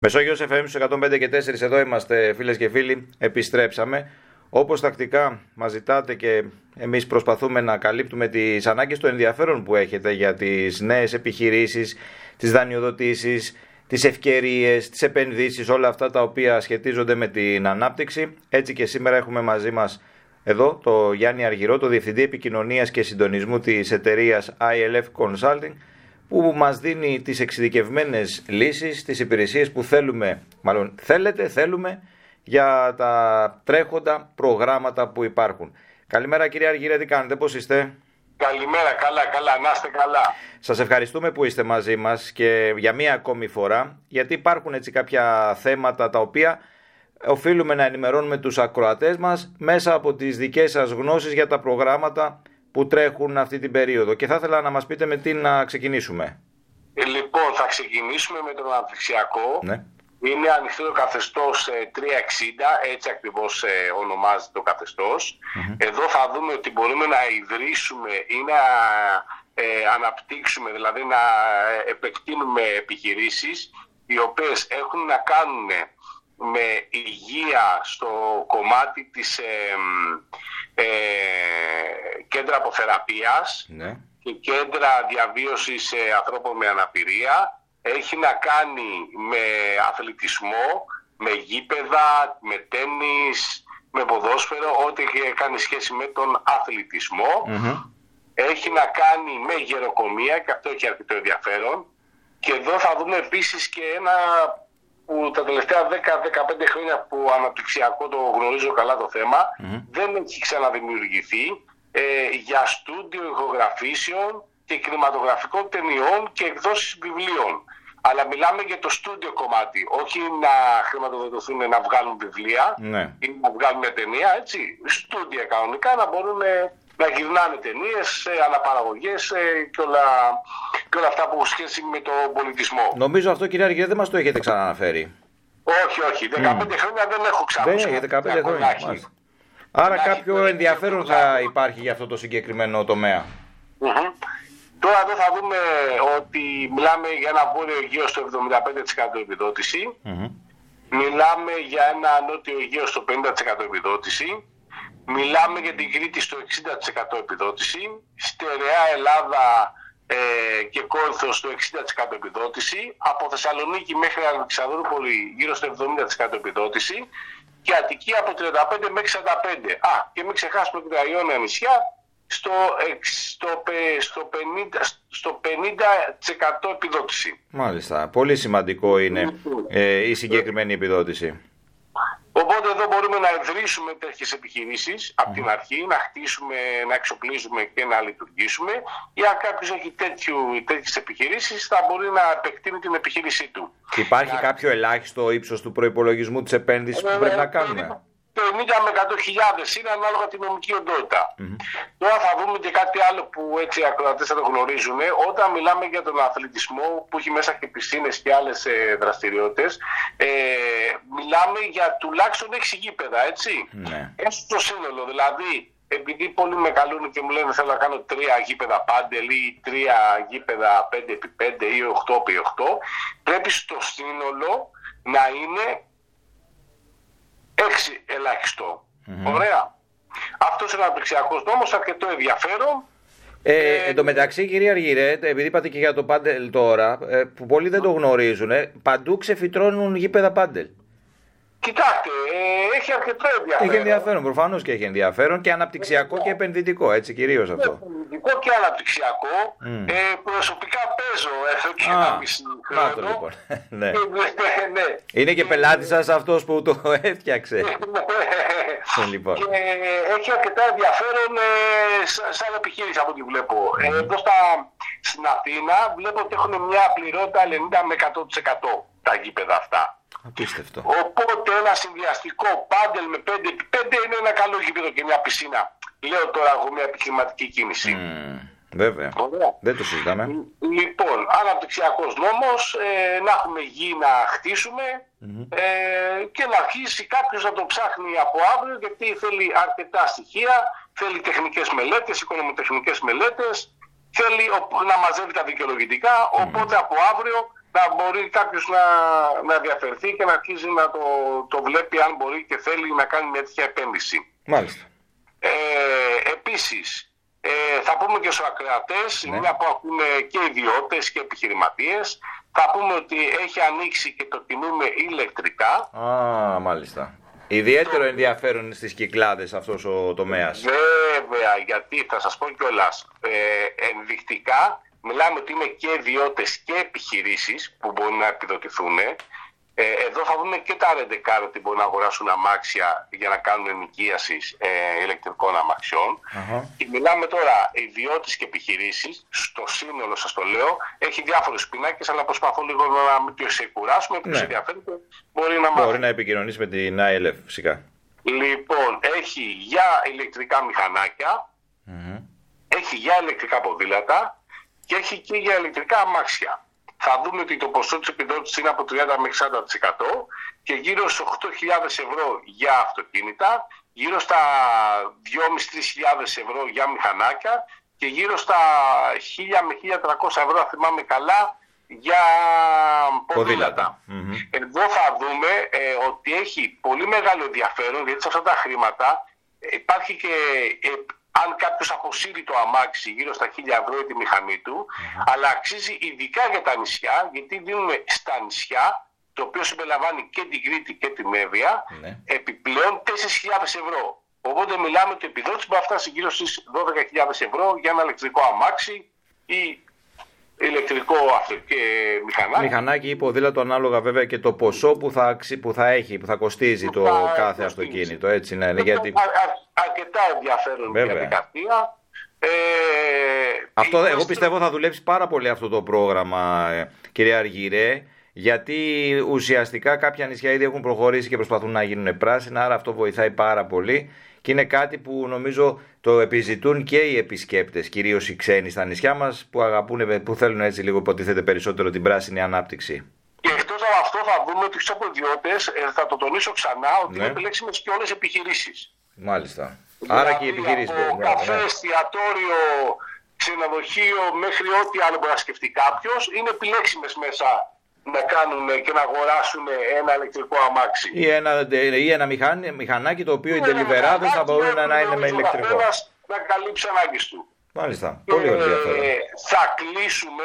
Μεσόγειος FM 105 και 4, εδώ είμαστε φίλες και φίλοι, επιστρέψαμε. Όπως τακτικά μας ζητάτε και εμείς προσπαθούμε να καλύπτουμε τις ανάγκες των ενδιαφέρον που έχετε για τις νέες επιχειρήσεις, τις δανειοδοτήσεις, τις ευκαιρίες, τις επενδύσεις, όλα αυτά τα οποία σχετίζονται με την ανάπτυξη. Έτσι και σήμερα έχουμε μαζί μας εδώ το Γιάννη Αργυρό, το Διευθυντή Επικοινωνίας και Συντονισμού της εταιρείας ILF Consulting, που μας δίνει τις εξειδικευμένες λύσεις, τις υπηρεσίες που θέλουμε για τα τρέχοντα προγράμματα που υπάρχουν. Καλημέρα κύριε Αργυρέ, τι κάνετε, πώς είστε? Καλημέρα, καλά, να είστε καλά. Σας ευχαριστούμε που είστε μαζί μας και για μία ακόμη φορά, γιατί υπάρχουν έτσι κάποια θέματα τα οποία οφείλουμε να ενημερώνουμε τους ακροατές μας μέσα από τις δικές σας γνώσεις για τα προγράμματα που τρέχουν αυτή την περίοδο. Και θα ήθελα να μας πείτε με τι να ξεκινήσουμε. Λοιπόν, θα ξεκινήσουμε με τον αναπτυξιακό. Ναι. Είναι ανοιχτό το καθεστώς 360, έτσι ακριβώς ονομάζεται το καθεστώς. Εδώ θα δούμε ότι μπορούμε να ιδρύσουμε ή να αναπτύξουμε, δηλαδή να επεκτείνουμε επιχειρήσεις οι οποίες έχουν να κάνουν με υγεία στο κομμάτι της κέντρα αποθεραπείας, Ναι. και κέντρα διαβίωσης ανθρώπων με αναπηρία. Έχει να κάνει με αθλητισμό, με γήπεδα, με τένις, με ποδόσφαιρο, ό,τι έχει κάνει σχέση με τον αθλητισμό. Έχει να κάνει με γεροκομεία και αυτό έχει αρκετό ενδιαφέρον. Και εδώ θα δούμε επίσης και ένα που τα τελευταία 10-15 χρόνια που αναπτυξιακό το γνωρίζω καλά το θέμα, δεν έχει ξαναδημιουργηθεί, για στούντιο ηχογραφήσεων και κινηματογραφικών ταινιών και εκδόσεις βιβλίων. Αλλά μιλάμε για το στούντιο κομμάτι, όχι να χρηματοδοτηθούν να βγάλουν βιβλία, Ναι. ή να βγάλουν μια ταινία, έτσι. Στούντια κανονικά να μπορούν να γυρνάνε ταινίες, αναπαραγωγές και όλα αυτά που έχουν σχέση με τον πολιτισμό. Νομίζω αυτό κύριε Αργυρέ δεν μας το έχετε ξαναναφέρει. Όχι, 15 χρόνια δεν έχω Δεν έχετε 15 χρόνια. Μάλιστα. Άρα κάποιο ενδιαφέρον θα υπάρχει για αυτό το συγκεκριμένο τομέα. Τώρα εδώ θα δούμε ότι μιλάμε για ένα βόρειο Αιγαίο στο 75% επιδότηση. Μιλάμε για ένα νότιο Αιγαίο στο 50% επιδότηση. Μιλάμε για την Κρήτη στο 60% επιδότηση. Στερεά Ελλάδα και Κόρινθο στο 60% επιδότηση. Από Θεσσαλονίκη μέχρι Αλεξανδρούπολη γύρω στο 70% επιδότηση. Και Αττική από 35 μέχρι 45. Και μην ξεχάσουμε και τα Ιόνια νησιά στο 50% επιδότηση. Μάλιστα. Πολύ σημαντικό είναι η συγκεκριμένη επιδότηση. Οπότε εδώ μπορούμε να ιδρύσουμε τέτοιες επιχειρήσεις από την αρχή, να χτίσουμε, να εξοπλίζουμε και να λειτουργήσουμε. Ή αν κάποιος έχει τέτοιες επιχειρήσεις, θα μπορεί να επεκτείνει την επιχείρησή του. Υπάρχει κάποιο ελάχιστο ύψος του προϋπολογισμού της επένδυσης που πρέπει να κάνουμε? 50 με 100.000 είναι ανάλογα τη νομική οντότητα. Τώρα θα δούμε και κάτι άλλο που έτσι οι ακροατές θα το γνωρίζουν. Όταν μιλάμε για τον αθλητισμό που έχει μέσα και πισίνες και άλλες δραστηριότητες, μιλάμε για τουλάχιστον 6 γήπεδα, έτσι. Ναι. Έστω το σύνολο. Δηλαδή, επειδή πολλοί με καλούν και μου λένε θέλω να κάνω 3 γήπεδα πάντελ ή 3 γήπεδα 5x5 ή 8x8, πρέπει στο σύνολο να είναι 6 ελάχιστο. Ωραία. Αυτός είναι ο αναπτυξιακός νόμος, αρκετό ενδιαφέρον. Εν τω μεταξύ, κύριε Αργυρέ, επειδή είπατε και για το πάντελ τώρα, που πολλοί δεν το γνωρίζουν, παντού ξεφυτρώνουν γήπεδα πάντελ. Κοιτάξτε, έχει αρκετό ενδιαφέρον. Έχει ενδιαφέρον, προφανώς και έχει ενδιαφέρον και αναπτυξιακό και επενδυτικό, έτσι κυρίως αυτό. Επενδυτικό και αναπτυξιακό. Προσωπικά παίζω εδώ και 1,5 χρόνο. Να το λοιπόν. Ναι. Ναι. Είναι και πελάτη σας αυτός που το έφτιαξε. Λοιπόν. Και έχει αρκετά ενδιαφέρον σαν επιχείρηση από ό,τι βλέπω. Εδώ στην Αθήνα βλέπω ότι έχουν μια πληρότητα 90 με 100% τα γήπεδα αυτά. Απίστευτο. Οπότε ένα συνδυαστικό πάντελ με 5x5 είναι ένα καλό γήπεδο και μια πισίνα. Λέω τώρα εγώ μια επιχειρηματική κίνηση. Βέβαια. Δεν το συζητάμε. Λοιπόν, αναπτυξιακός νόμος, να έχουμε γη να χτίσουμε και να αρχίσει κάποιος να το ψάχνει από αύριο, γιατί θέλει αρκετά στοιχεία, θέλει τεχνικές μελέτες, οικονομοτεχνικές μελέτες, θέλει να μαζεύει τα δικαιολογητικά, οπότε από αύριο να μπορεί κάποιος να διαφερθεί και να αρχίζει να το βλέπει, αν μπορεί και θέλει να κάνει μια τέτοια επένδυση. Μάλιστα. Επίσης, θα πούμε και στους ακροατές, μια που ακούνε και ιδιώτες και επιχειρηματίες, θα πούμε ότι έχει ανοίξει και το κινούμε ηλεκτρικά. Μάλιστα. Ιδιαίτερο ενδιαφέρον στις Κυκλάδες αυτός ο τομέας. Βέβαια, γιατί θα σας πω κιόλας, ενδεικτικά μιλάμε ότι είναι και ιδιώτες και επιχειρήσεις που μπορούν να επιδοτηθούν. Εδώ θα δούμε και τα ρεντεκάρ ότι μπορούν να αγοράσουν αμάξια για να κάνουν ενοικίαση ηλεκτρικών αμαξιών. Και μιλάμε τώρα ιδιώτες και επιχειρήσεις, στο σύνολο σας το λέω, έχει διάφορους πινάκες, αλλά προσπαθώ λίγο να μην το ξεκουράσουμε. Που σε ενδιαφέρει μπορεί να επικοινωνήσει με την ILF φυσικά. Λοιπόν, έχει για ηλεκτρικά μηχανάκια, έχει για ηλεκτρικά ποδήλατα και έχει και για ηλεκτρικά αμάξια. Θα δούμε ότι το ποσό της επιδότησης είναι από 30 μέχρι 40% και γύρω στους 8.000 ευρώ για αυτοκίνητα, γύρω στα 2.500-3.000 ευρώ για μηχανάκια και γύρω στα 1.000 με 1.300 ευρώ, αν θυμάμαι καλά, για ποδήλατα. Εδώ θα δούμε ότι έχει πολύ μεγάλο ενδιαφέρον, γιατί σε αυτά τα χρήματα υπάρχει και... αν κάποιος αποσύρει το αμάξι γύρω στα 1.000 ευρώ τη μηχανή του, αλλά αξίζει ειδικά για τα νησιά, γιατί δίνουμε στα νησιά, το οποίο συμπεριλαμβάνει και την Κρήτη και την Εύβοια, επιπλέον 4.000 ευρώ. Οπότε μιλάμε ότι η επιδότηση μπορεί να φτάσει γύρω στις 12.000 ευρώ για ένα ηλεκτρικό αμάξι ή ηλεκτρικό μηχανάκι. Μηχανάκι ή ποδήλατο, ανάλογα βέβαια και το ποσό που θα κοστίζει το κάθε αυτοκίνητο. Έτσι, γιατί... Αρκετά ενδιαφέρον διαδικασία. Εγώ πιστεύω θα δουλέψει πάρα πολύ αυτό το πρόγραμμα, κυρία Αργυρέ, γιατί ουσιαστικά κάποια νησιά ήδη έχουν προχωρήσει και προσπαθούν να γίνουν πράσινα, άρα αυτό βοηθάει πάρα πολύ και είναι κάτι που νομίζω το επιζητούν και οι επισκέπτες, κυρίως οι ξένοι στα νησιά μας, που θέλουν έτσι λίγο υποτίθεται περισσότερο την πράσινη ανάπτυξη. Και εκτός από αυτό θα δούμε ότι στους ιδιώτες, θα το τονίσω ξανά, ότι είναι επιλέξιμες και όλες οι επιχειρήσεις. Μάλιστα. Άρα και οι επιχειρήσεις. Από καφέ, εστιατόριο, ξενοδοχείο, μέχρι ό,τι άλλο μπορεί να σκεφτεί κάποιος, είναι επιλέξιμες μέσα να κάνουν και να αγοράσουν ένα ηλεκτρικό αμάξι. Ή ένα μηχανάκι το οποίο οι ντελιβεράδες θα μπορούν να είναι με ηλεκτρικό. Να καλύψει ανάγκες του. Μάλιστα. Πολύ ενδιαφέρον. Θα κλείσουμε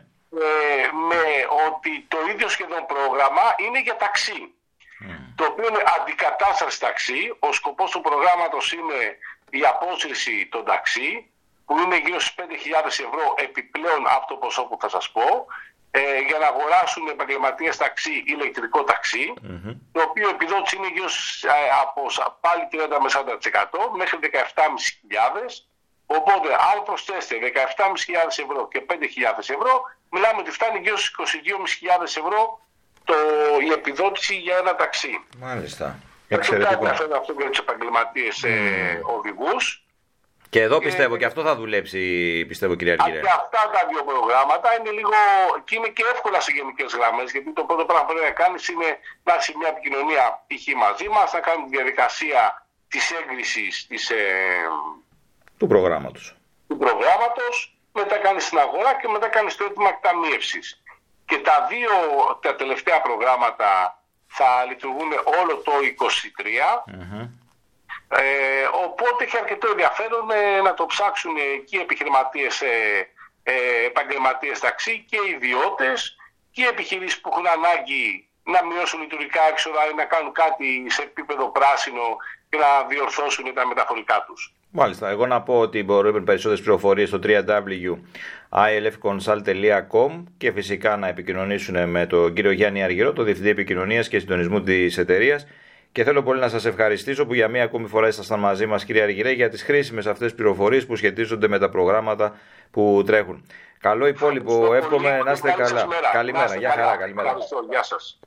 με ότι το ίδιο σχεδόν πρόγραμμα είναι για ταξί. Το οποίο είναι αντικατάσταση ταξί. Ο σκοπός του προγράμματος είναι η απόσυρση των ταξί, που είναι γύρω στις 5.000 ευρώ επιπλέον από το ποσό που θα σας πω, για να αγοράσουν επαγγελματίες ταξί ηλεκτρικό ταξί, το οποίο επιδότηση είναι γύρω από πάλι 30 με 40% μέχρι 17.500. Οπότε αν προσθέσετε 17.500 ευρώ και 5.000 ευρώ, μιλάμε ότι φτάνει γύρω στις 22.500 ευρώ η επιδότηση για ένα ταξί. Μάλιστα. Εξαιρετικό. Αυτό για τους επαγγελματίες οδηγούς. Και εδώ πιστεύω και αυτό θα δουλέψει, πιστεύω, κυρία Αργυρέ. Και αυτά τα δύο προγράμματα είναι λίγο και είναι και εύκολα σε γενικές γραμμές, γιατί το πρώτο πράγμα που πρέπει να κάνεις είναι να έχει μια επικοινωνία π.χ. μαζί μας, να κάνουμε τη διαδικασία της έγκρισης του προγράμματος. Μετά κάνεις την αγορά και μετά κάνεις το αίτημα εκταμείευσης. Και τα τελευταία προγράμματα θα λειτουργούν όλο το 2023. Οπότε έχει αρκετό ενδιαφέρον να το ψάξουν και οι επιχειρηματίες, επαγγελματίες ταξί και οι ιδιώτες και οι επιχειρήσεις που έχουν ανάγκη να μειώσουν λειτουργικά έξοδα ή να κάνουν κάτι σε επίπεδο πράσινο και να διορθώσουν τα μεταφορικά τους. Μάλιστα. Εγώ να πω ότι μπορούν περισσότερες πληροφορίες στο www.ilfconsult.com και φυσικά να επικοινωνήσουν με τον κύριο Γιάννη Αργυρό, τον Διευθυντή Επικοινωνίας και Συντονισμού της εταιρείας. Και θέλω πολύ να σας ευχαριστήσω που για μία ακόμη φορά ήσασταν μαζί μας, κύριε Αργυρέ, για τις χρήσιμες αυτές πληροφορίες που σχετίζονται με τα προγράμματα που τρέχουν. Καλό υπόλοιπο, εύχομαι να είστε καλά. Καλημέρα, γεια χαρά, καλημέρα. Γεια σας.